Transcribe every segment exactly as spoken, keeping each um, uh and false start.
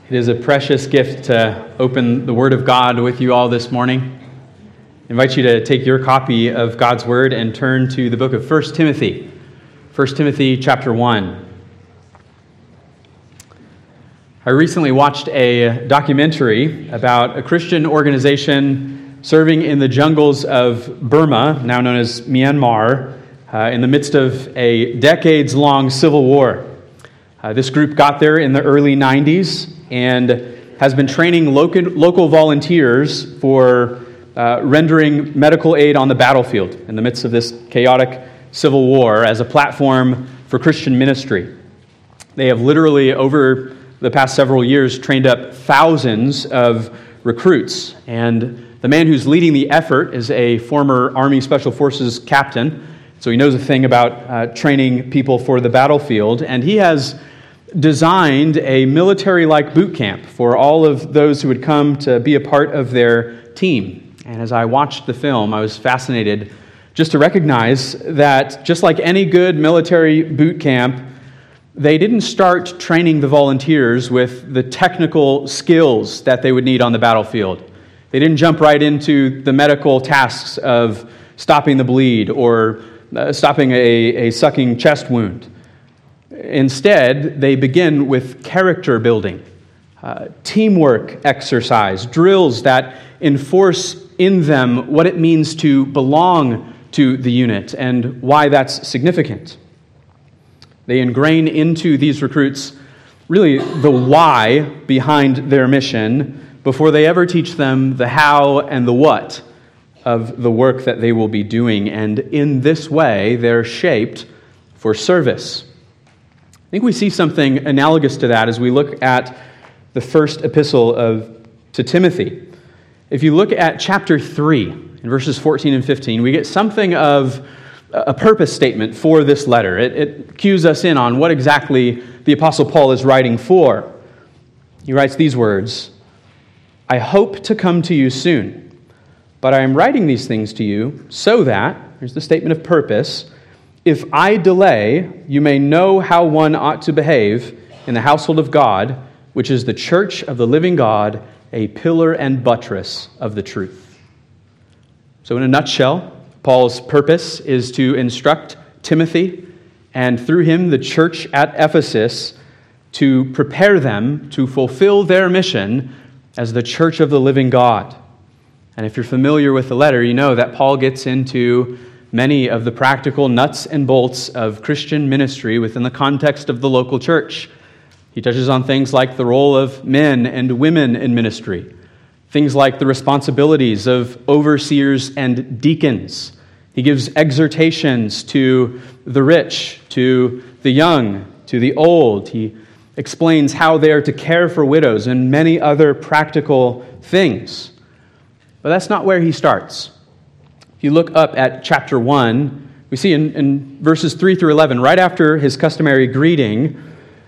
It is a precious gift to open the Word of God with you all this morning. I invite you to take your copy of God's Word and turn to the book of First Timothy. First Timothy chapter one. I recently watched a documentary about a Christian organization serving in the jungles of Burma, now known as Myanmar, uh, in the midst of a decades-long civil war. Uh, this group got there in the early nineties and has been training local, local volunteers for uh, rendering medical aid on the battlefield in the midst of this chaotic civil war as a platform for Christian ministry. They have literally, over the past several years, trained up thousands of recruits, and the man who's leading the effort is a former Army Special Forces captain, so he knows a thing about uh, training people for the battlefield, and he has designed a military-like boot camp for all of those who would come to be a part of their team. And as I watched the film, I was fascinated just to recognize that just like any good military boot camp, they didn't start training the volunteers with the technical skills that they would need on the battlefield. They didn't jump right into the medical tasks of stopping the bleed or uh, stopping a, a sucking chest wound. Instead, they begin with character building, uh, teamwork exercise, drills that enforce in them what it means to belong to the unit and why that's significant. They ingrain into these recruits really the why behind their mission before they ever teach them the how and the what of the work that they will be doing. And in this way, they're shaped for service. I think we see something analogous to that as we look at the first epistle of to Timothy. If you look at chapter three, in verses fourteen and fifteen, we get something of a purpose statement for this letter. It, it cues us in on what exactly the Apostle Paul is writing for. He writes these words, "I hope to come to you soon, but I am writing these things to you so that," here's the statement of purpose, "if I delay, you may know how one ought to behave in the household of God, which is the church of the living God, a pillar and buttress of the truth." So in a nutshell, Paul's purpose is to instruct Timothy and through him the church at Ephesus to prepare them to fulfill their mission as the church of the living God. And if you're familiar with the letter, you know that Paul gets into many of the practical nuts and bolts of Christian ministry within the context of the local church. He touches on things like the role of men and women in ministry, things like the responsibilities of overseers and deacons. He gives exhortations to the rich, to the young, to the old. He explains how they are to care for widows and many other practical things. But that's not where he starts. If you look up at chapter one, we see in, in verses three through eleven, right after his customary greeting,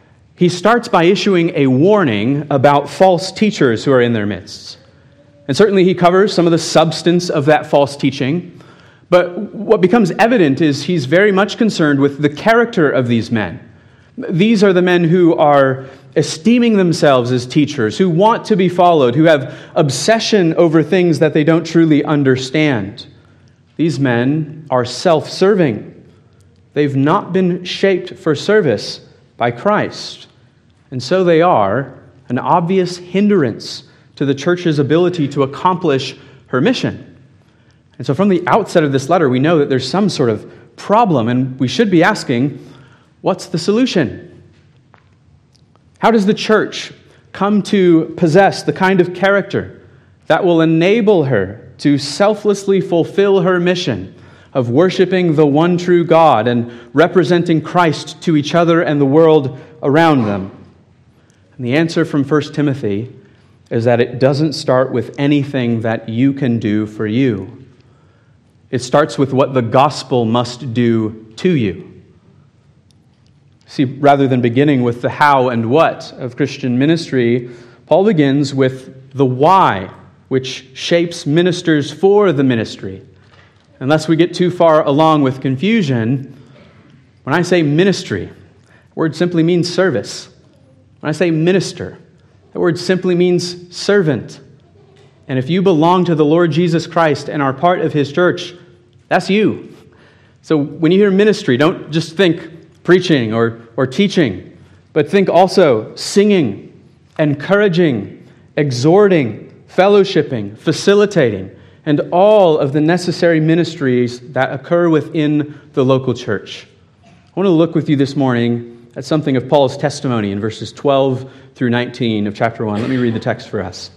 he starts by issuing a warning about false teachers who are in their midst. And certainly he covers some of the substance of that false teaching, but what becomes evident is he's very much concerned with the character of these men. These are the men who are esteeming themselves as teachers, who want to be followed, who have obsession over things that they don't truly understand. These men are self-serving. They've not been shaped for service by Christ. And so they are an obvious hindrance to the church's ability to accomplish her mission. And so from the outset of this letter, we know that there's some sort of problem, and we should be asking, what's the solution? How does the church come to possess the kind of character that will enable her to selflessly fulfill her mission of worshiping the one true God and representing Christ to each other and the world around them? And the answer from First Timothy is that it doesn't start with anything that you can do for you. It starts with what the gospel must do to you. See, rather than beginning with the how and what of Christian ministry, Paul begins with the why, which shapes ministers for the ministry. Unless we get too far along with confusion, when I say ministry, the word simply means service. When I say minister, That word simply means servant. And if you belong to the Lord Jesus Christ and are part of his church, that's you. So when you hear ministry, don't just think preaching or, or teaching, but think also singing, encouraging, exhorting, fellowshipping, facilitating, and all of the necessary ministries that occur within the local church. I want to look with you this morning at something of Paul's testimony in verses twelve through nineteen of chapter one. Let me read the text for us.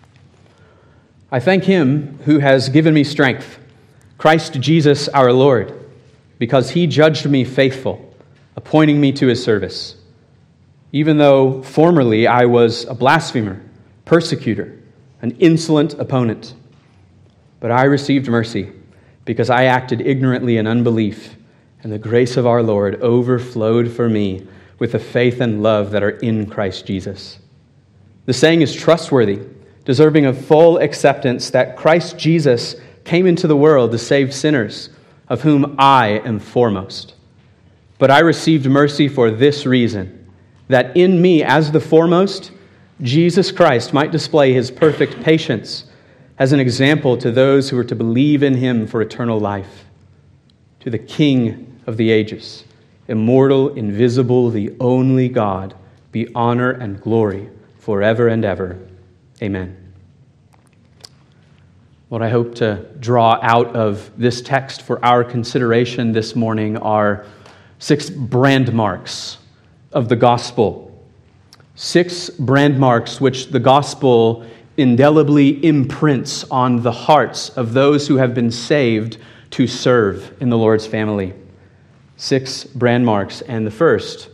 I thank him who has given me strength, Christ Jesus our Lord, because he judged me faithful, appointing me to his service. Even though formerly I was a blasphemer, persecutor, an insolent opponent. But I received mercy because I acted ignorantly in unbelief, and the grace of our Lord overflowed for me with the faith and love that are in Christ Jesus. The saying is trustworthy, deserving of full acceptance, that Christ Jesus came into the world to save sinners, of whom I am foremost. But I received mercy for this reason, that in me, as the foremost, Jesus Christ might display his perfect patience as an example to those who are to believe in him for eternal life. To the King of the ages, immortal, invisible, the only God, be honor and glory forever and ever. Amen. What I hope to draw out of this text for our consideration this morning are six brand marks of the gospel. Six brand marks which the gospel indelibly imprints on the hearts of those who have been saved to serve in the Lord's family. Six brand marks. And the first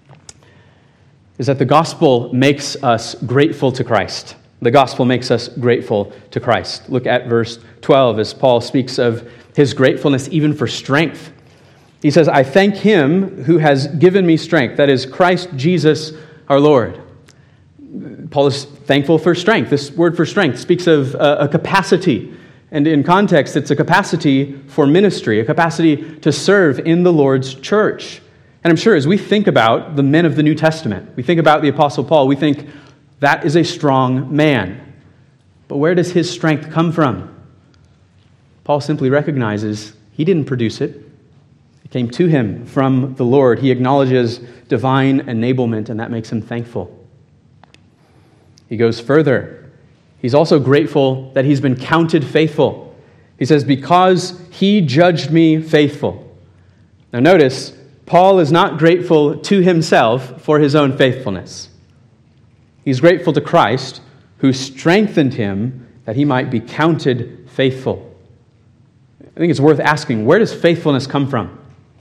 is that the gospel makes us grateful to Christ. The gospel makes us grateful to Christ. Look at verse twelve as Paul speaks of his gratefulness even for strength. He says, I thank him who has given me strength, that is Christ Jesus our Lord. Paul is thankful for strength. This word for strength speaks of a capacity. And in context, it's a capacity for ministry, a capacity to serve in the Lord's church. And I'm sure as we think about the men of the New Testament, we think about the Apostle Paul, we think that is a strong man. But where does his strength come from? Paul simply recognizes he didn't produce it. It came to him from the Lord. He acknowledges divine enablement, and that makes him thankful. He goes further. He's also grateful that he's been counted faithful. He says, because he judged me faithful. Now notice, Paul is not grateful to himself for his own faithfulness. He's grateful to Christ, who strengthened him that he might be counted faithful. I think it's worth asking, where does faithfulness come from?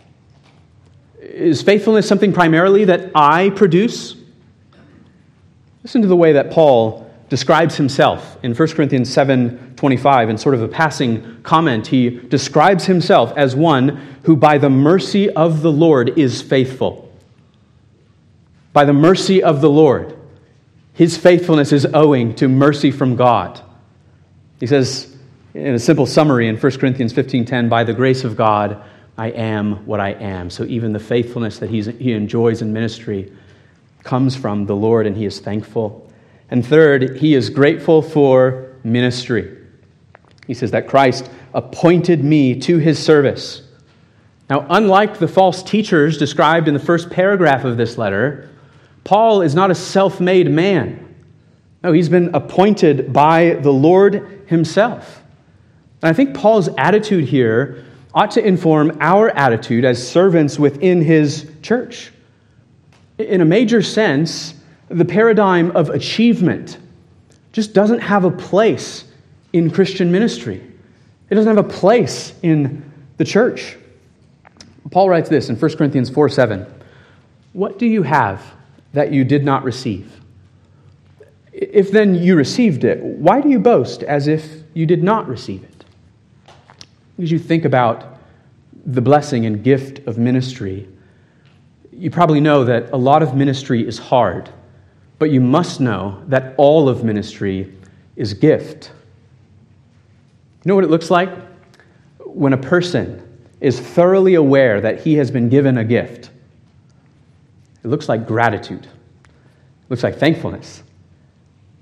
Is faithfulness something primarily that I produce? Listen to the way that Paul describes himself in First Corinthians seven twenty-five. In sort of a passing comment, he describes himself as one who by the mercy of the Lord is faithful. By the mercy of the Lord. His faithfulness is owing to mercy from God. He says in a simple summary in First Corinthians fifteen ten, by the grace of God, I am what I am. So even the faithfulness that he's, he enjoys in ministry comes from the Lord, and he is thankful. And third, he is grateful for ministry. He says that Christ appointed me to his service. Now, unlike the false teachers described in the first paragraph of this letter, Paul is not a self-made man. No, he's been appointed by the Lord himself. And I think Paul's attitude here ought to inform our attitude as servants within his church. In a major sense, the paradigm of achievement just doesn't have a place in Christian ministry. It doesn't have a place in the church. Paul writes this in First Corinthians four seven. What do you have that you did not receive? If then you received it, why do you boast as if you did not receive it? As you think about the blessing and gift of ministry, you probably know that a lot of ministry is hard, but you must know that all of ministry is gift. You know what it looks like? When a person is thoroughly aware that he has been given a gift, it looks like gratitude. It looks like thankfulness.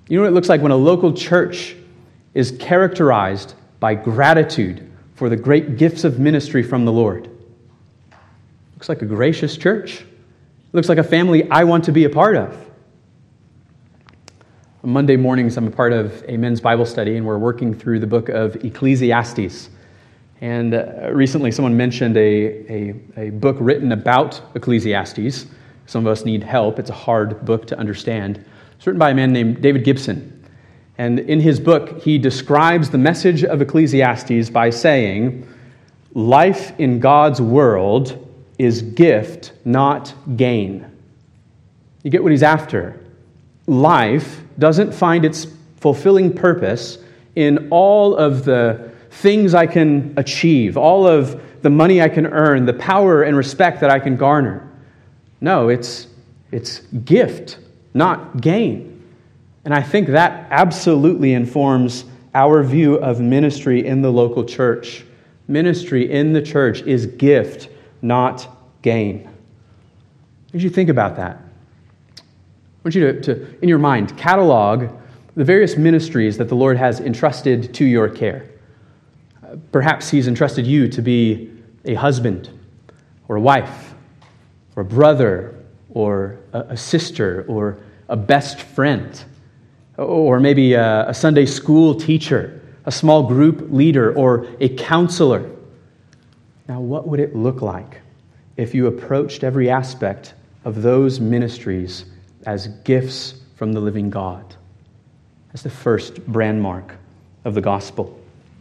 You know what it looks like when a local church is characterized by gratitude for the great gifts of ministry from the Lord? Looks like a gracious church. Looks like a family I want to be a part of. On Monday mornings, I'm a part of a men's Bible study, and we're working through the book of Ecclesiastes. And uh, recently someone mentioned a, a, a book written about Ecclesiastes. Some of us need help. It's a hard book to understand. It's written by a man named David Gibson. And in his book, he describes the message of Ecclesiastes by saying, life in God's world is gift, not gain. You get what he's after. Life doesn't find its fulfilling purpose in all of the things I can achieve, all of the money I can earn, the power and respect that I can garner. No, it's, it's gift, not gain. And I think that absolutely informs our view of ministry in the local church. Ministry in the church is gift, not gain. As you think about that, I want you to, to, in your mind, catalog the various ministries that the Lord has entrusted to your care. Uh, perhaps He's entrusted you to be a husband, or a wife, or a brother, or a, a sister, or a best friend, or maybe a, a Sunday school teacher, a small group leader, or a counselor. Now, what would it look like if you approached every aspect of those ministries as gifts from the living God? That's the first brand mark of the gospel.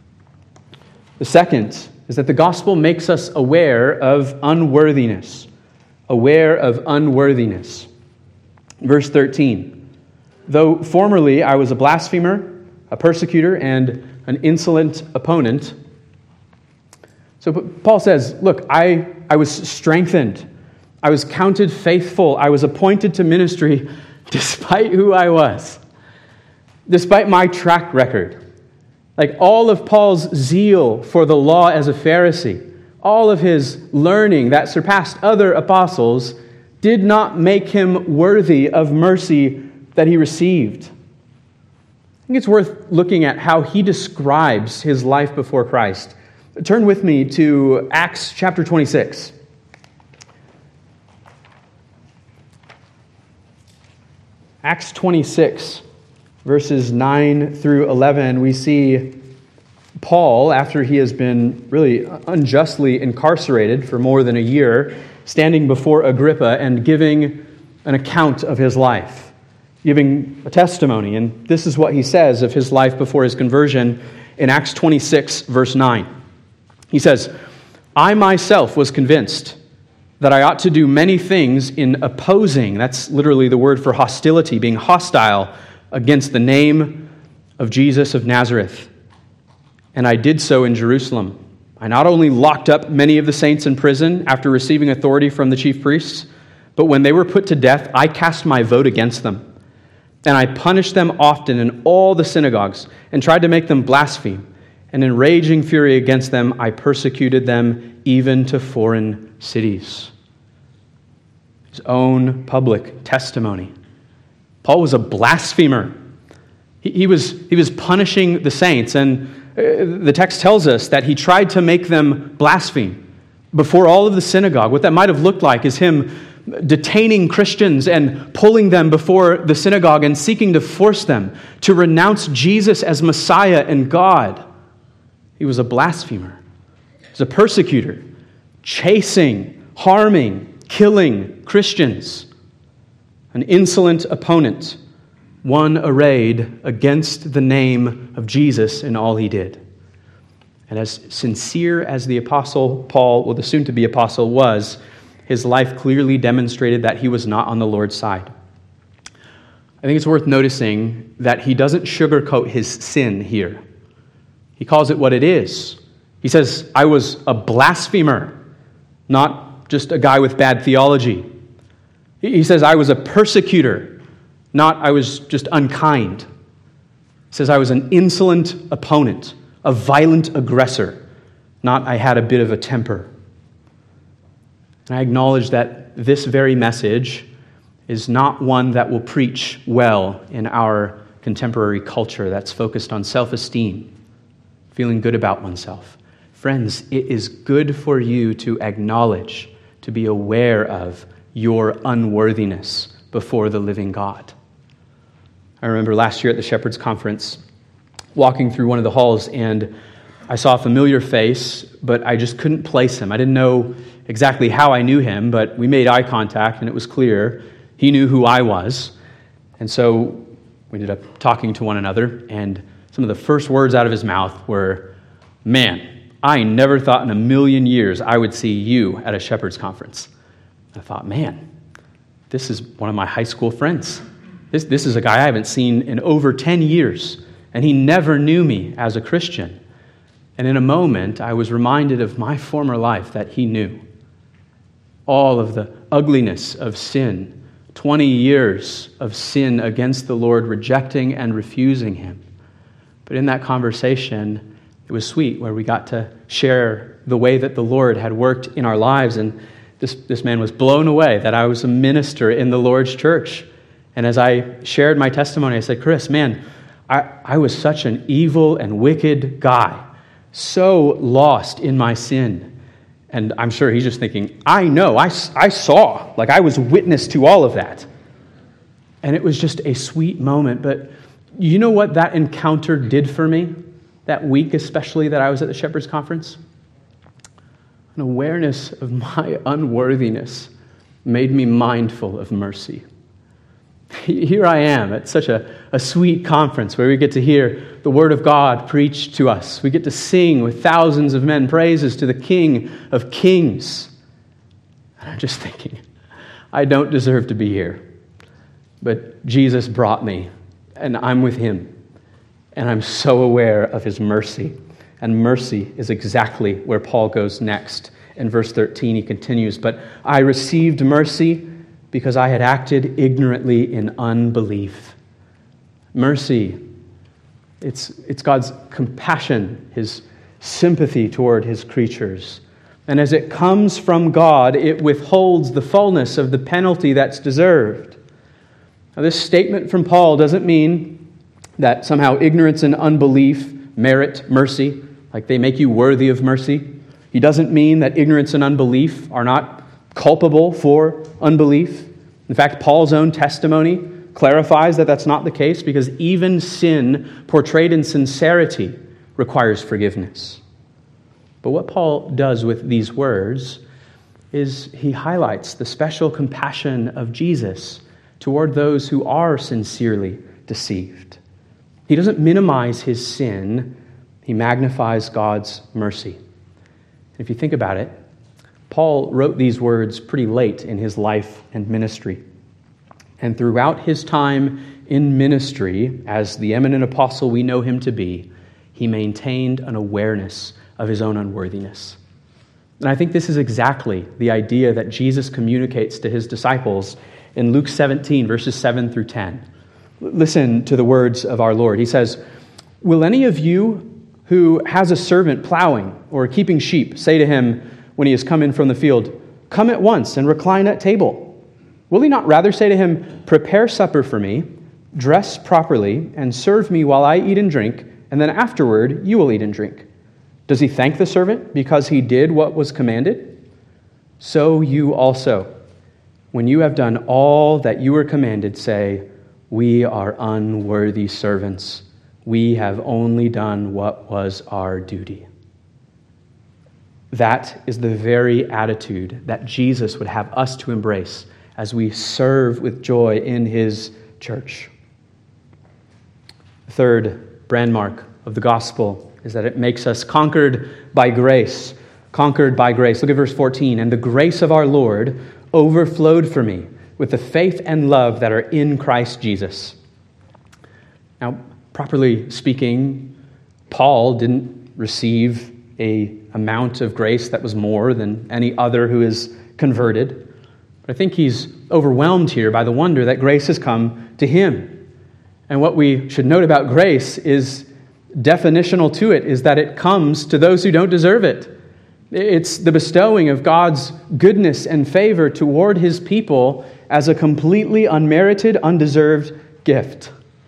The second is that the gospel makes us aware of unworthiness. Aware of unworthiness. Verse thirteen. Though formerly I was a blasphemer, a persecutor, and an insolent opponent. So Paul says, look, I, I was strengthened. I was counted faithful. I was appointed to ministry despite who I was. Despite my track record. Like all of Paul's zeal for the law as a Pharisee, all of his learning that surpassed other apostles did not make him worthy of mercy that he received. I think it's worth looking at how he describes his life before Christ. Turn with me to Acts chapter twenty-six. Acts twenty-six, verses nine through eleven, we see Paul, after he has been really unjustly incarcerated for more than a year, standing before Agrippa and giving an account of his life, giving a testimony. And this is what he says of his life before his conversion in Acts twenty-six, verse nine. He says, I myself was convinced that I ought to do many things in opposing, that's literally the word for hostility, being hostile against the name of Jesus of Nazareth. And I did so in Jerusalem. I not only locked up many of the saints in prison after receiving authority from the chief priests, but when they were put to death, I cast my vote against them. And I punished them often in all the synagogues and tried to make them blaspheme. And in raging fury against them, I persecuted them even to foreign cities. His own public testimony. Paul was a blasphemer. He, he was, he was punishing the saints, and uh, the text tells us that he tried to make them blaspheme before all of the synagogue. What that might have looked like is him detaining Christians and pulling them before the synagogue and seeking to force them to renounce Jesus as Messiah and God. He was a blasphemer. He was a persecutor, chasing, harming, killing Christians. An insolent opponent, one arrayed against the name of Jesus in all he did. And as sincere as the apostle Paul, well, the soon-to-be apostle, was, his life clearly demonstrated that he was not on the Lord's side. I think it's worth noticing that he doesn't sugarcoat his sin here. He calls it what it is. He says, I was a blasphemer, not just a guy with bad theology. He says, I was a persecutor, not I was just unkind. He says, I was an insolent opponent, a violent aggressor, not I had a bit of a temper. And I acknowledge that this very message is not one that will preach well in our contemporary culture that's focused on self-esteem, feeling good about oneself. Friends, it is good for you to acknowledge, to be aware of your unworthiness before the living God. I remember last year at the Shepherds Conference, walking through one of the halls, and I saw a familiar face, but I just couldn't place him. I didn't know exactly how I knew him, but we made eye contact, and it was clear he knew who I was. And so we ended up talking to one another, and some of the first words out of his mouth were, "Man, I never thought in a million years I would see you at a Shepherds Conference." I thought, man, this is one of my high school friends. This, this is a guy I haven't seen in over ten years, and he never knew me as a Christian. And in a moment, I was reminded of my former life that he knew. All of the ugliness of sin, twenty years of sin against the Lord, rejecting and refusing him. But in that conversation, it was sweet, where we got to share the way that the Lord had worked in our lives. And this, this man was blown away that I was a minister in the Lord's church. And as I shared my testimony, I said, "Chris, man, I, I was such an evil and wicked guy, so lost in my sin." And I'm sure he's just thinking, I know, I, I saw, like I was witness to all of that. And it was just a sweet moment. But you know what that encounter did for me? That week especially that I was at the Shepherds Conference? An awareness of my unworthiness made me mindful of mercy. Here I am at such a, a sweet conference where we get to hear the Word of God preached to us. We get to sing with thousands of men praises to the King of Kings. And I'm just thinking, I don't deserve to be here. But Jesus brought me, and I'm with him. And I'm so aware of his mercy. And mercy is exactly where Paul goes next. In verse thirteen, he continues, "But I received mercy because I had acted ignorantly in unbelief." Mercy, it's, it's God's compassion, his sympathy toward his creatures. And as it comes from God, it withholds the fullness of the penalty that's deserved. Now, this statement from Paul doesn't mean that somehow ignorance and unbelief merit mercy, like they make you worthy of mercy. He doesn't mean that ignorance and unbelief are not culpable for unbelief. In fact, Paul's own testimony clarifies that that's not the case, because even sin portrayed in sincerity requires forgiveness. But what Paul does with these words is he highlights the special compassion of Jesus toward those who are sincerely deceived. He doesn't minimize his sin, he magnifies God's mercy. If you think about it, Paul wrote these words pretty late in his life and ministry. And throughout his time in ministry, as the eminent apostle we know him to be, he maintained an awareness of his own unworthiness. And I think this is exactly the idea that Jesus communicates to his disciples in Luke seventeen, verses seven through ten. Listen to the words of our Lord. He says, "Will any of you who has a servant plowing or keeping sheep say to him when he has come in from the field, 'Come at once and recline at table'? Will he not rather say to him, 'Prepare supper for me, dress properly, and serve me while I eat and drink, and then afterward you will eat and drink'? Does he thank the servant because he did what was commanded? So you also, when you have done all that you were commanded, say, 'We are unworthy servants. We have only done what was our duty.'" That is the very attitude that Jesus would have us to embrace as we serve with joy in his church. The third brandmark of the gospel is that it makes us conquered by grace. Conquered by grace. Look at verse fourteen. "And the grace of our Lord overflowed for me with the faith and love that are in Christ Jesus." Now, properly speaking, Paul didn't receive a amount of grace that was more than any other who is converted. But I think he's overwhelmed here by the wonder that grace has come to him. And what we should note about grace is definitional to it, is that it comes to those who don't deserve it. It's the bestowing of God's goodness and favor toward his people as a completely unmerited, undeserved gift.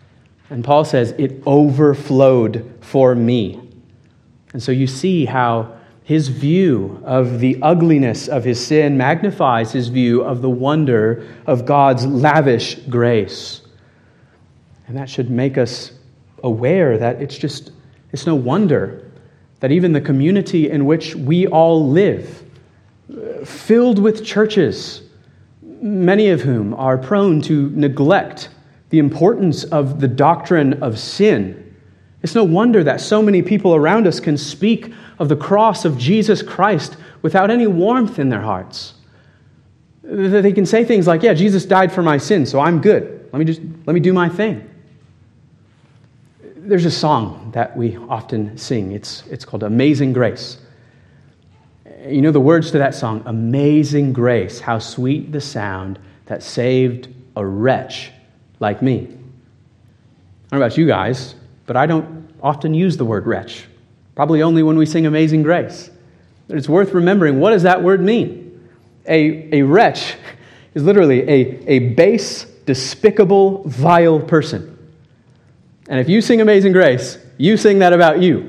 And Paul says, it overflowed for me. And so you see how his view of the ugliness of his sin magnifies his view of the wonder of God's lavish grace. And that should make us aware that it's just, it's no wonder that even the community in which we all live, filled with churches, many of whom are prone to neglect the importance of the doctrine of sin. It's no wonder that so many people around us can speak of the cross of Jesus Christ without any warmth in their hearts. They can say things like, yeah, Jesus died for my sins, so I'm good. Let me just, let me do my thing. There's a song that we often sing. It's, it's called Amazing Grace. You know the words to that song, Amazing Grace, how sweet the sound that saved a wretch like me. I don't know about you guys, but I don't often use the word wretch. Probably only when we sing Amazing Grace. But it's worth remembering, what does that word mean? A, a wretch is literally a, a base, despicable, vile person. And if you sing Amazing Grace, you sing that about you.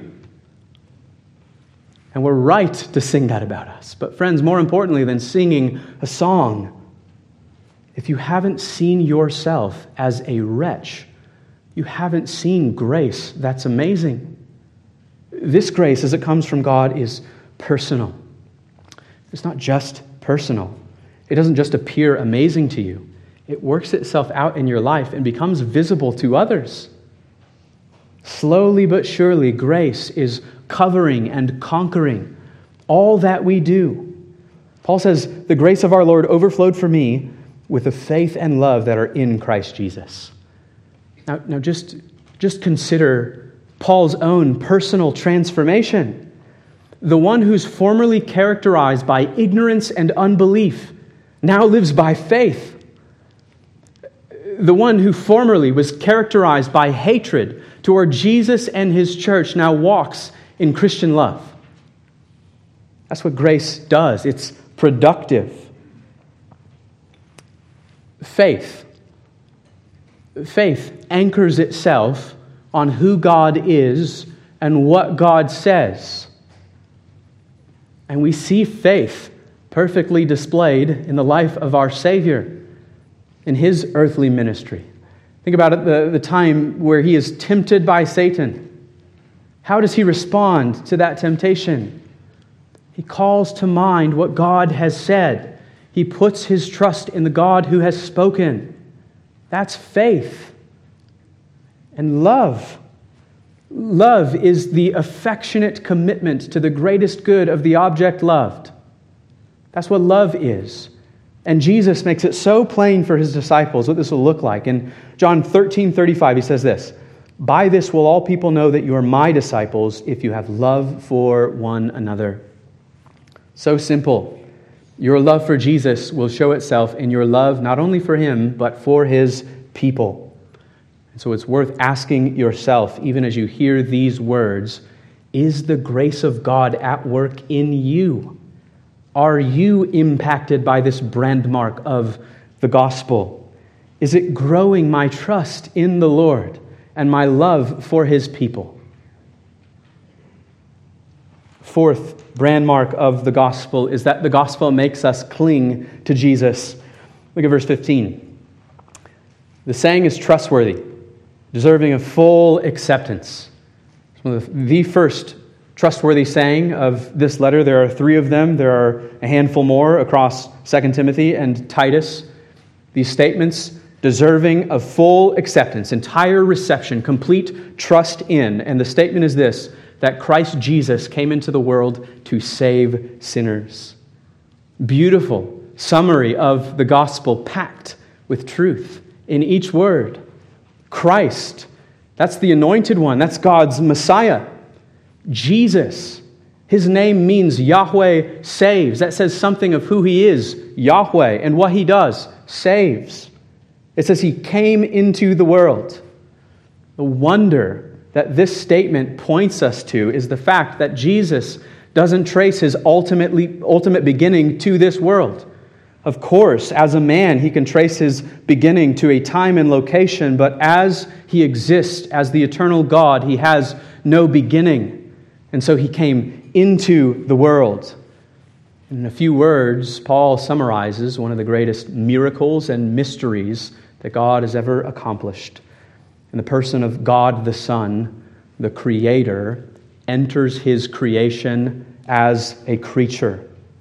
And we're right to sing that about us. But friends, more importantly than singing a song, if you haven't seen yourself as a wretch, you haven't seen grace that's amazing. This grace, as it comes from God, is personal. It's not just personal. It doesn't just appear amazing to you. It works itself out in your life and becomes visible to others. Slowly but surely, grace is covering and conquering all that we do. Paul says, the grace of our Lord overflowed for me with the faith and love that are in Christ Jesus. Now, now just, just consider Paul's own personal transformation. The one who's formerly characterized by ignorance and unbelief now lives by faith. The one who formerly was characterized by hatred toward Jesus and his church now walks in Christian love. That's what grace does. It's productive. Faith. Faith anchors itself on who God is and what God says. And we see faith perfectly displayed in the life of our Savior in his earthly ministry. Think about it, the, the time where he is tempted by Satan. How does he respond to that temptation? He calls to mind what God has said. He puts his trust in the God who has spoken. That's faith. And love. Love is the affectionate commitment to the greatest good of the object loved. That's what love is. And Jesus makes it so plain for his disciples what this will look like. In John thirteen thirty-five, he says this, "By this will all people know that you are my disciples, if you have love for one another." So simple. Your love for Jesus will show itself in your love not only for him, but for his people. And so it's worth asking yourself, even as you hear these words, is the grace of God at work in you? Are you impacted by this brand mark of the gospel? Is it growing my trust in the Lord and my love for his people? Fourth brand mark of the gospel is that the gospel makes us cling to Jesus. Look at verse fifteen. The saying is trustworthy, deserving of full acceptance. It's one of the, the first trustworthy saying of this letter. There are three of them. There are a handful more across Second Timothy and Titus. These statements deserving of full acceptance, entire reception, complete trust in. And the statement is this, that Christ Jesus came into the world to save sinners. Beautiful summary of the gospel packed with truth in each word. Christ, that's the anointed one. That's God's Messiah. Jesus, his name means Yahweh saves. That says something of who he is, Yahweh, and what he does, saves. It says he came into the world. The wonder that this statement points us to is the fact that Jesus doesn't trace his ultimately, ultimate beginning to this world. Of course, as a man, he can trace his beginning to a time and location, but as he exists as the eternal God, he has no beginning. And so he came into the world. In a few words, Paul summarizes one of the greatest miracles and mysteries that God has ever accomplished. In the person of God the Son, the Creator enters his creation as a creature.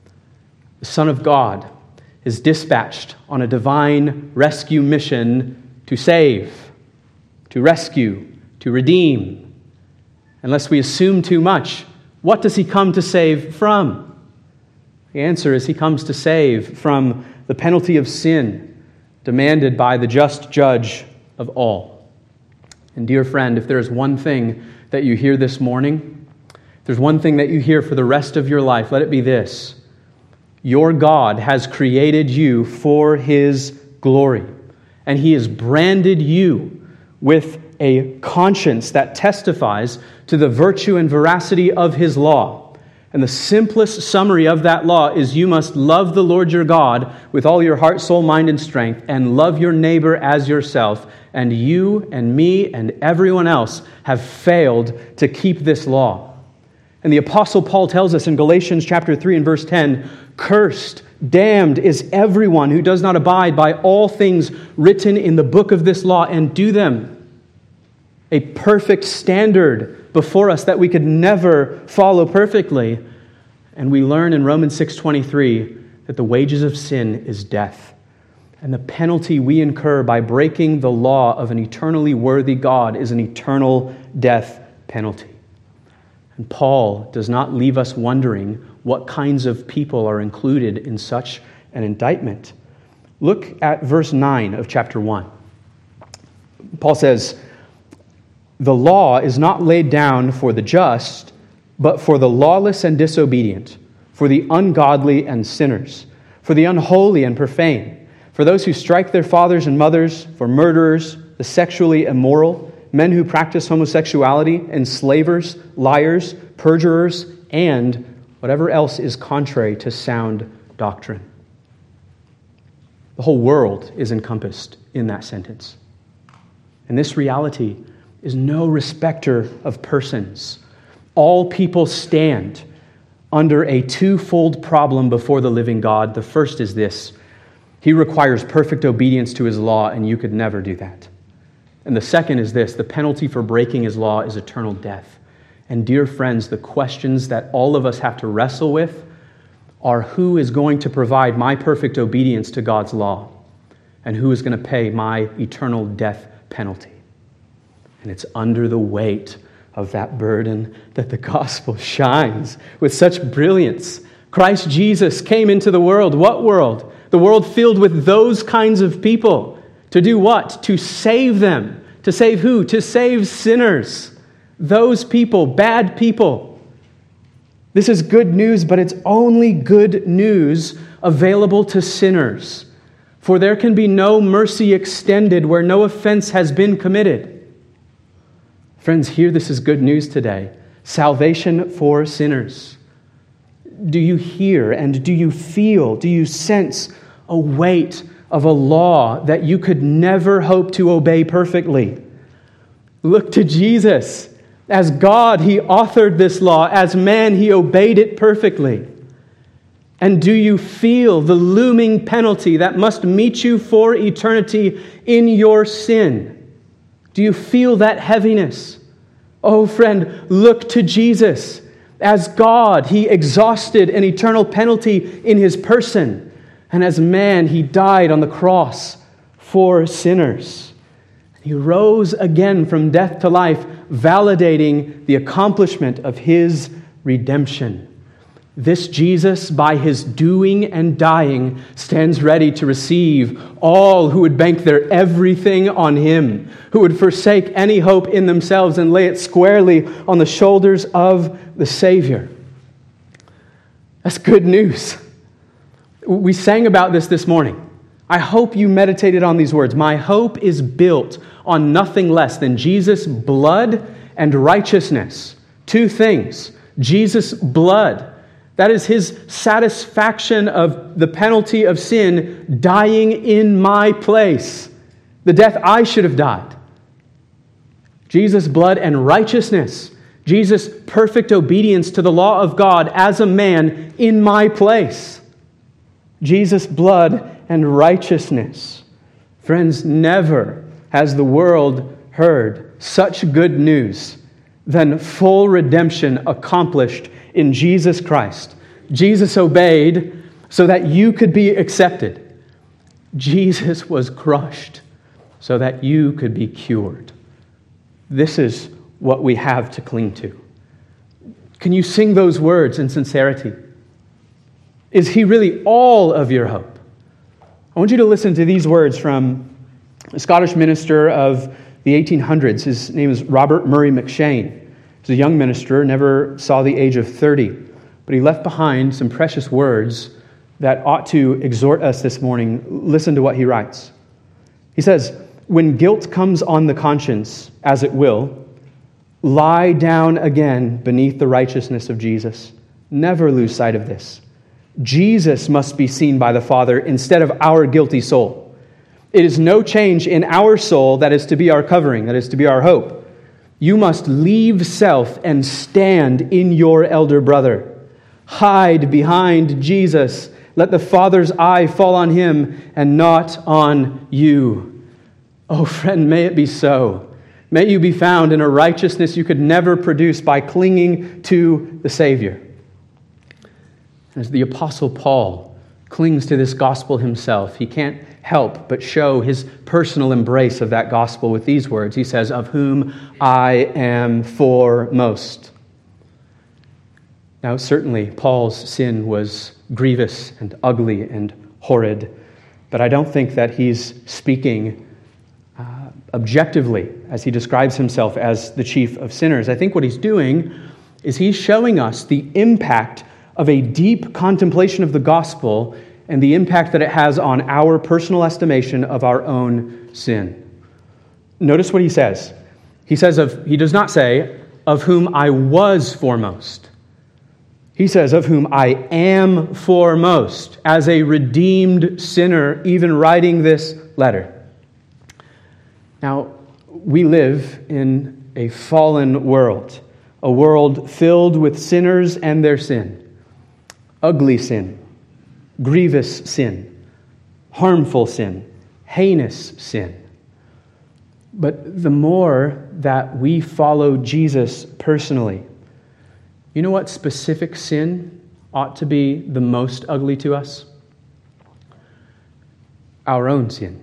The Son of God is dispatched on a divine rescue mission to save, to rescue, to redeem. Unless we assume too much, what does he come to save from? The answer is he comes to save from the penalty of sin demanded by the just judge of all. And dear friend, if there is one thing that you hear this morning, if there's one thing that you hear for the rest of your life, let it be this: your God has created you for his glory, and he has branded you with a conscience that testifies to the virtue and veracity of his law. And the simplest summary of that law is you must love the Lord your God with all your heart, soul, mind, and strength, and love your neighbor as yourself. And you and me and everyone else have failed to keep this law. And the Apostle Paul tells us in Galatians chapter three and verse ten, "Cursed, damned is everyone who does not abide by all things written in the book of this law and do them." A perfect standard before us that we could never follow perfectly. And we learn in Romans six twenty-three that the wages of sin is death. And the penalty we incur by breaking the law of an eternally worthy God is an eternal death penalty. And Paul does not leave us wondering what kinds of people are included in such an indictment. Look at verse nine of chapter one. Paul says, "The law is not laid down for the just, but for the lawless and disobedient, for the ungodly and sinners, for the unholy and profane, for those who strike their fathers and mothers, for murderers, the sexually immoral, men who practice homosexuality, enslavers, liars, perjurers, and whatever else is contrary to sound doctrine." The whole world is encompassed in that sentence. And this reality is no respecter of persons. All people stand under a twofold problem before the living God. The first is this: he requires perfect obedience to his law, and you could never do that. And the second is this: the penalty for breaking his law is eternal death. And dear friends, the questions that all of us have to wrestle with are who is going to provide my perfect obedience to God's law, and who is going to pay my eternal death penalty. And it's under the weight of that burden that the gospel shines with such brilliance. Christ Jesus came into the world. What world? The world filled with those kinds of people. To do what? To save them. To save who? To save sinners. Those people, bad people. This is good news, but it's only good news available to sinners. For there can be no mercy extended where no offense has been committed. Friends, hear this is good news today. Salvation for sinners. Do you hear and do you feel, do you sense a weight of a law that you could never hope to obey perfectly? Look to Jesus. As God, he authored this law. As man, he obeyed it perfectly. And do you feel the looming penalty that must meet you for eternity in your sin? Do you feel that heaviness? Oh, friend, look to Jesus. As God, he exhausted an eternal penalty in his person. And as man, he died on the cross for sinners. He rose again from death to life, validating the accomplishment of his redemption. This Jesus, by his doing and dying, stands ready to receive all who would bank their everything on him, who would forsake any hope in themselves and lay it squarely on the shoulders of the Savior. That's good news. We sang about this this morning. I hope you meditated on these words. My hope is built on nothing less than Jesus' blood and righteousness. Two things. Jesus' blood. That is his satisfaction of the penalty of sin dying in my place, the death I should have died. Jesus' blood and righteousness, Jesus' perfect obedience to the law of God as a man in my place. Jesus' blood and righteousness. Friends, never has the world heard such good news than full redemption accomplished in Jesus Christ. Jesus obeyed so that you could be accepted. Jesus was crushed so that you could be cured. This is what we have to cling to. Can you sing those words in sincerity? Is he really all of your hope? I want you to listen to these words from a Scottish minister of the eighteen hundreds. His name is Robert Murray McShane. He's a young minister, never saw the age of thirty, but he left behind some precious words that ought to exhort us this morning. Listen to what he writes. He says, "When guilt comes on the conscience, as it will, lie down again beneath the righteousness of Jesus. Never lose sight of this. Jesus must be seen by the Father instead of our guilty soul. It is no change in our soul that is to be our covering, that is to be our hope. You must leave self and stand in your elder brother. Hide behind Jesus. Let the Father's eye fall on him and not on you." Oh, friend, may it be so. May you be found in a righteousness you could never produce by clinging to the Savior. As the Apostle Paul clings to this gospel himself, he can't help but show his personal embrace of that gospel with these words. He says, "Of whom I am foremost." Now, certainly, Paul's sin was grievous and ugly and horrid, but I don't think that he's speaking uh, objectively as he describes himself as the chief of sinners. I think what he's doing is he's showing us the impact of a deep contemplation of the gospel and the impact that it has on our personal estimation of our own sin. Notice what he says. He says of he does not say, "Of whom I was foremost." He says, "Of whom I am foremost," as a redeemed sinner, even writing this letter. Now, we live in a fallen world, a world filled with sinners and their sin. Ugly sin, grievous sin, harmful sin, heinous sin. But the more that we follow Jesus personally, you know what specific sin ought to be the most ugly to us? Our own sin.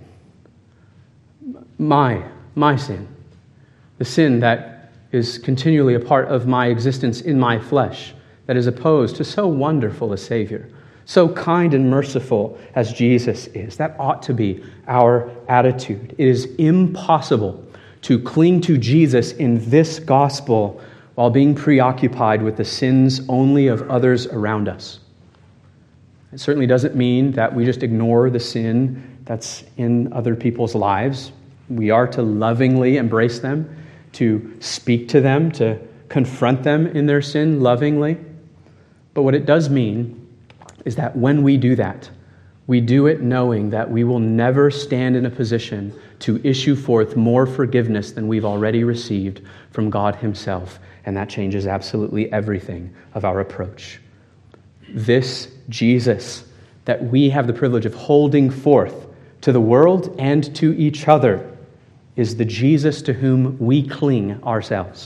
My, my sin. The sin that is continually a part of my existence in my flesh, that is opposed to so wonderful a Savior, so kind and merciful as Jesus is. That ought to be our attitude. It is impossible to cling to Jesus in this gospel while being preoccupied with the sins only of others around us. It certainly doesn't mean that we just ignore the sin that's in other people's lives. We are to lovingly embrace them, to speak to them, to confront them in their sin lovingly. But what it does mean is that when we do that, we do it knowing that we will never stand in a position to issue forth more forgiveness than we've already received from God himself. And that changes absolutely everything of our approach. This Jesus that we have the privilege of holding forth to the world and to each other is the Jesus to whom we cling ourselves.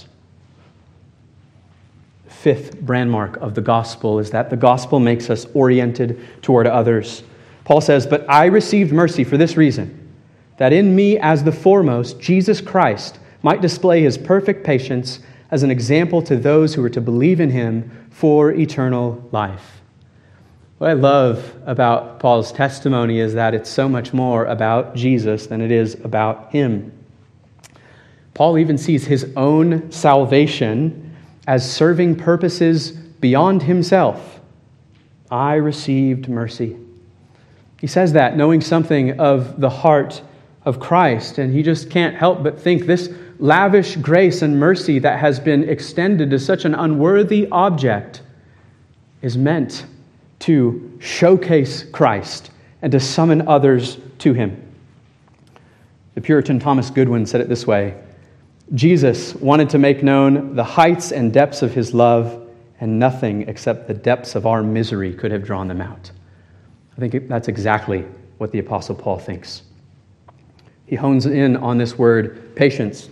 Fifth brandmark of the gospel is that the gospel makes us oriented toward others. Paul says, "But I received mercy for this reason, that in me as the foremost, Jesus Christ might display his perfect patience as an example to those who are to believe in him for eternal life." What I love about Paul's testimony is that it's so much more about Jesus than it is about him. Paul even sees his own salvation as serving purposes beyond himself. I received mercy. He says that knowing something of the heart of Christ, and he just can't help but think this lavish grace and mercy that has been extended to such an unworthy object is meant to showcase Christ and to summon others to him. The Puritan Thomas Goodwin said it this way: Jesus wanted to make known the heights and depths of his love, and nothing except the depths of our misery could have drawn them out. I think that's exactly what the Apostle Paul thinks. He hones in on this word, patience.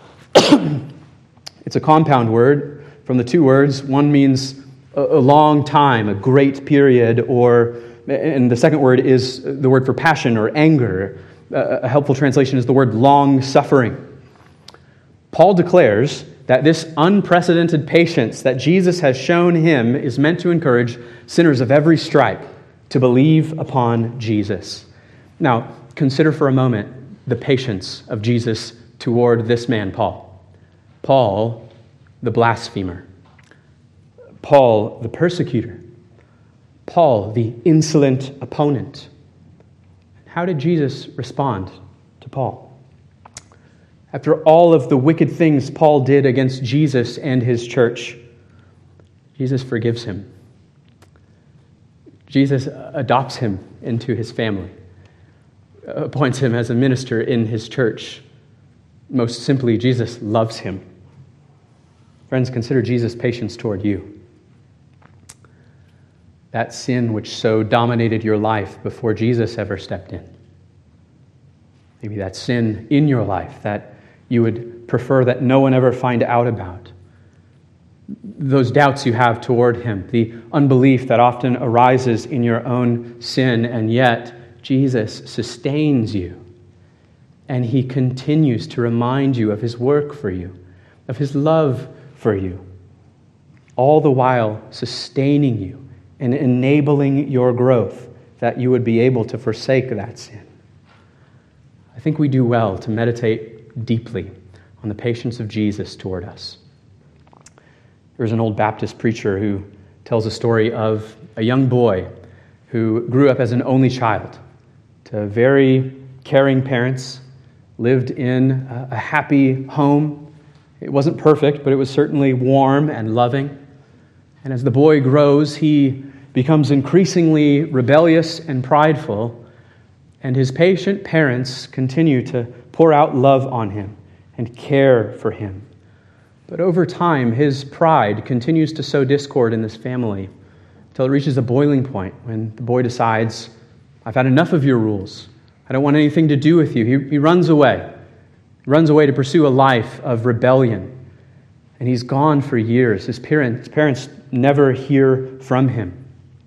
It's a compound word from the two words. One means a, a long time, a great period, or, and the second word is the word for passion or anger. A, a helpful translation is the word long suffering. Paul declares that this unprecedented patience that Jesus has shown him is meant to encourage sinners of every stripe to believe upon Jesus. Now, consider for a moment the patience of Jesus toward this man, Paul. Paul, the blasphemer. Paul, the persecutor. Paul, the insolent opponent. How did Jesus respond to Paul? After all of the wicked things Paul did against Jesus and his church, Jesus forgives him. Jesus adopts him into his family, appoints him as a minister in his church. Most simply, Jesus loves him. Friends, consider Jesus' patience toward you. That sin which so dominated your life before Jesus ever stepped in. Maybe that sin in your life that you would prefer that no one ever find out about. Those doubts you have toward him, the unbelief that often arises in your own sin, and yet Jesus sustains you. And he continues to remind you of his work for you, of his love for you, all the while sustaining you and enabling your growth that you would be able to forsake that sin. I think we do well to meditate deeply on the patience of Jesus toward us. There's an old Baptist preacher who tells a story of a young boy who grew up as an only child to very caring parents, lived in a happy home. It wasn't perfect, but it was certainly warm and loving. And as the boy grows, he becomes increasingly rebellious and prideful, and his patient parents continue to pour out love on him and care for him. But over time, his pride continues to sow discord in this family until it reaches a boiling point when the boy decides, I've had enough of your rules. I don't want anything to do with you. He, he runs away. He runs away to pursue a life of rebellion. And he's gone for years. His parents, his parents never hear from him.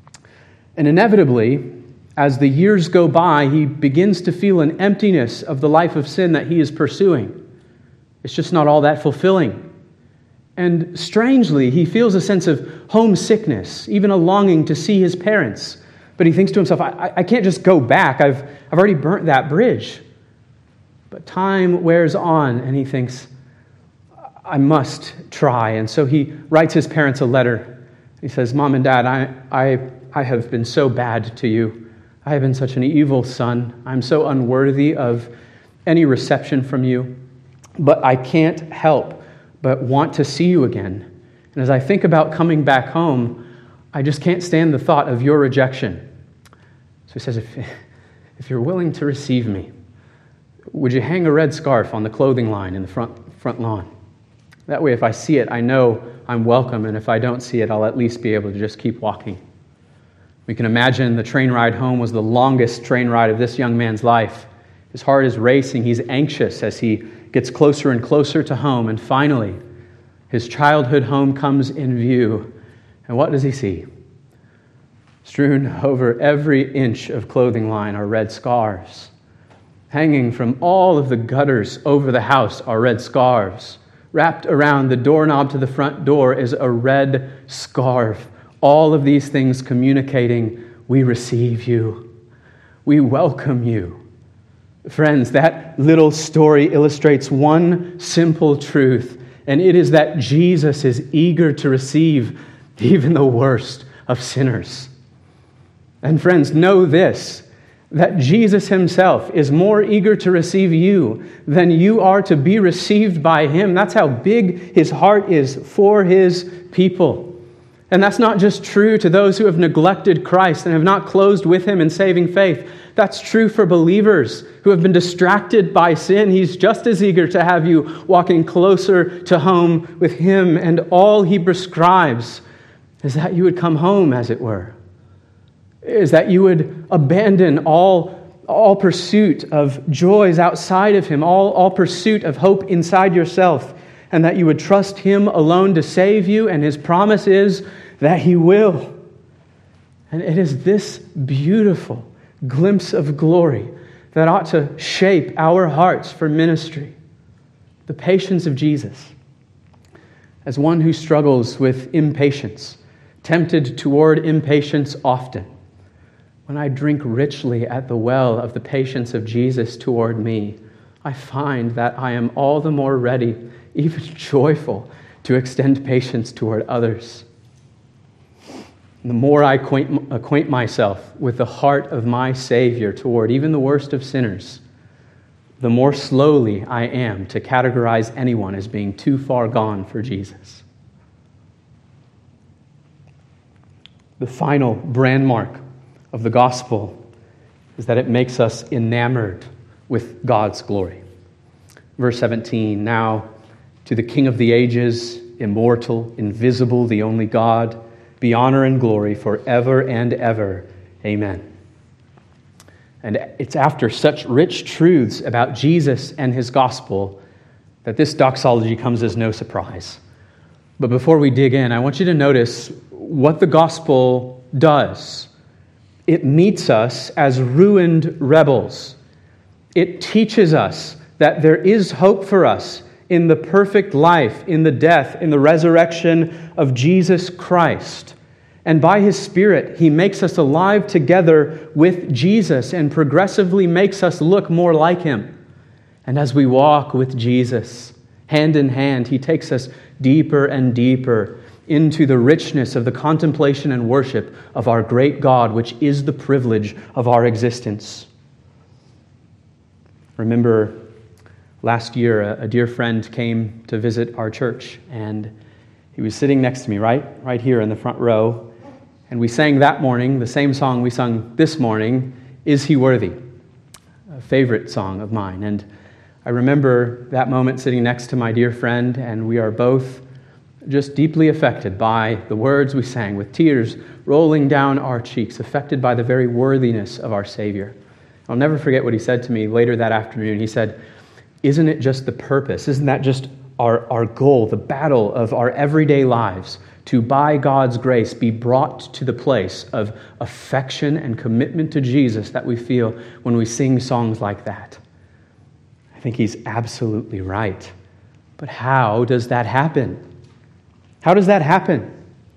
And inevitably, as the years go by, he begins to feel an emptiness of the life of sin that he is pursuing. It's just not all that fulfilling. And strangely, he feels a sense of homesickness, even a longing to see his parents. But he thinks to himself, I, I can't just go back. I've, I've already burnt that bridge. But time wears on, and he thinks, I must try. And so he writes his parents a letter. He says, Mom and Dad, I, I, I have been so bad to you. I have been such an evil son. I'm so unworthy of any reception from you. But I can't help but want to see you again. And as I think about coming back home, I just can't stand the thought of your rejection. So he says, if, if you're willing to receive me, would you hang a red scarf on the clothing line in the front, front lawn? That way, if I see it, I know I'm welcome. And if I don't see it, I'll at least be able to just keep walking. We can imagine the train ride home was the longest train ride of this young man's life. His heart is racing. He's anxious as he gets closer and closer to home. And finally, his childhood home comes in view. And what does he see? Strewn over every inch of clothing line are red scarves. Hanging from all of the gutters over the house are red scarves. Wrapped around the doorknob to the front door is a red scarf. All of these things communicating, we receive you. We welcome you. Friends, that little story illustrates one simple truth, and it is that Jesus is eager to receive even the worst of sinners. And friends, know this, that Jesus himself is more eager to receive you than you are to be received by him. That's how big his heart is for his people. And that's not just true to those who have neglected Christ and have not closed with him in saving faith. That's true for believers who have been distracted by sin. He's just as eager to have you walking closer to home with him, and all he prescribes is that you would come home, as it were. Is that you would abandon all, all pursuit of joys outside of him, all, all pursuit of hope inside yourself, and that you would trust him alone to save you, and his promise is that he will. And it is this beautiful glimpse of glory that ought to shape our hearts for ministry. The patience of Jesus. As one who struggles with impatience, tempted toward impatience often, when I drink richly at the well of the patience of Jesus toward me, I find that I am all the more ready, even joyful, to extend patience toward others. And the more I acquaint, acquaint myself with the heart of my Savior toward even the worst of sinners, the more slowly I am to categorize anyone as being too far gone for Jesus. The final brand mark of the gospel is that it makes us enamored with God's glory. Verse seventeen, now to the King of the ages, immortal, invisible, the only God, be honor and glory forever and ever. Amen. And it's after such rich truths about Jesus and his gospel that this doxology comes as no surprise. But before we dig in, I want you to notice what the gospel does. It meets us as ruined rebels. It teaches us that there is hope for us in the perfect life, in the death, in the resurrection of Jesus Christ. And by his Spirit, he makes us alive together with Jesus and progressively makes us look more like him. And as we walk with Jesus, hand in hand, he takes us deeper and deeper into the richness of the contemplation and worship of our great God, which is the privilege of our existence. Remember, last year, a dear friend came to visit our church, and he was sitting next to me, right, right here in the front row, and we sang that morning the same song we sung this morning, Is He Worthy? A favorite song of mine. And I remember that moment sitting next to my dear friend, and we are both just deeply affected by the words we sang, with tears rolling down our cheeks, affected by the very worthiness of our Savior. I'll never forget what he said to me later that afternoon. He said, isn't it just the purpose? Isn't that just our, our goal, the battle of our everyday lives, to, by God's grace, be brought to the place of affection and commitment to Jesus that we feel when we sing songs like that? I think he's absolutely right. But how does that happen? How does that happen?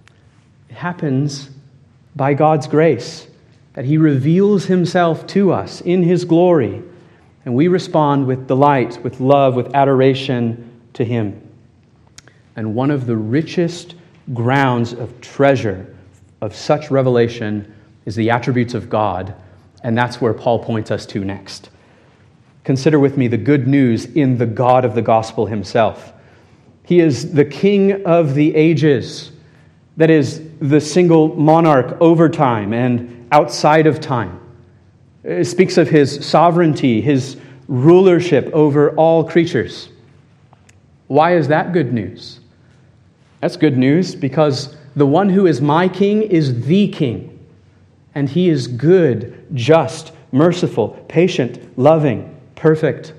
It happens by God's grace, that he reveals himself to us in his glory, and we respond with delight, with love, with adoration to him. And one of the richest grounds of treasure of such revelation is the attributes of God, and that's where Paul points us to next. Consider with me the good news in the God of the gospel himself. He is the King of the ages, that is, the single monarch over time and outside of time. It speaks of his sovereignty, his rulership over all creatures. Why is that good news? That's good news because the one who is my king is the king. And he is good, just, merciful, patient, loving, perfect.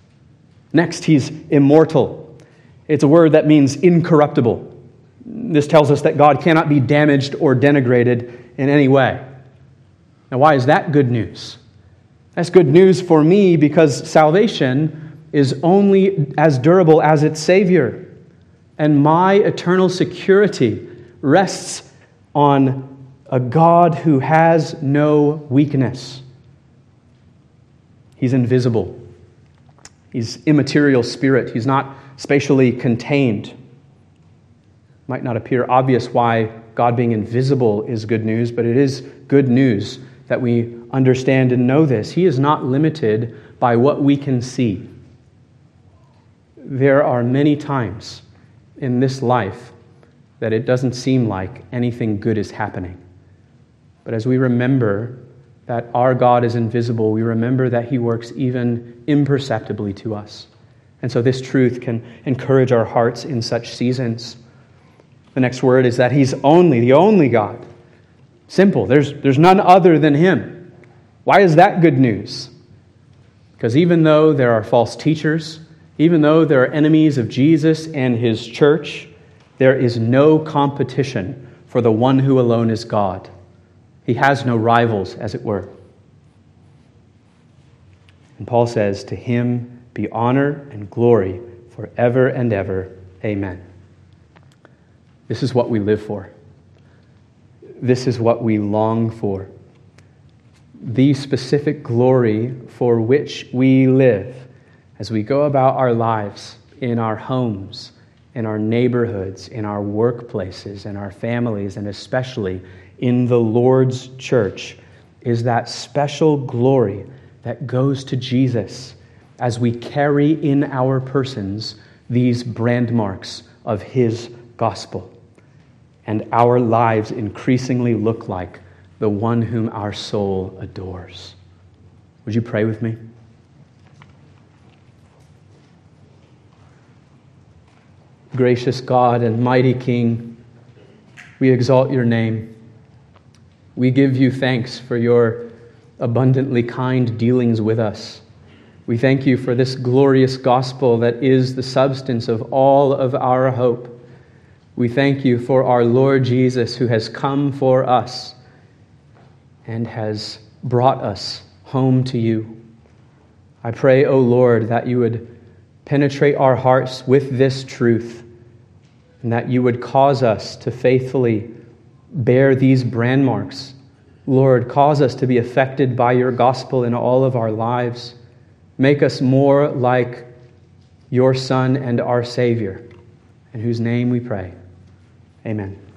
Next, he's immortal. It's a word that means incorruptible. This tells us that God cannot be damaged or denigrated in any way. Now, why is that good news? That's good news for me because salvation is only as durable as its Savior. And my eternal security rests on a God who has no weakness. He's invisible. He's immaterial spirit. He's not spatially contained. Might not appear obvious why God being invisible is good news, but it is good news that we understand and know this. He is not limited by what we can see. There are many times in this life that it doesn't seem like anything good is happening. But as we remember that our God is invisible, we remember that he works even imperceptibly to us. And so this truth can encourage our hearts in such seasons. The next word is that he's only, the only God. Simple. There's, there's none other than him. Why is that good news? Because even though there are false teachers, even though there are enemies of Jesus and his church, there is no competition for the one who alone is God. He has no rivals, as it were. And Paul says, to him be honor and glory forever and ever. Amen. This is what we live for. This is what we long for. The specific glory for which we live as we go about our lives in our homes, in our neighborhoods, in our workplaces, in our families, and especially in the Lord's church, is that special glory that goes to Jesus as we carry in our persons these brand marks of his gospel. And our lives increasingly look like the one whom our soul adores. Would you pray with me? Gracious God and mighty King, we exalt your name. We give you thanks for your abundantly kind dealings with us. We thank you for this glorious gospel that is the substance of all of our hope. We thank you for our Lord Jesus, who has come for us and has brought us home to you. I pray, O Lord, that you would penetrate our hearts with this truth, and that you would cause us to faithfully bear these brand marks. Lord, cause us to be affected by your gospel in all of our lives. Make us more like your Son and our Savior, in whose name we pray. Amen.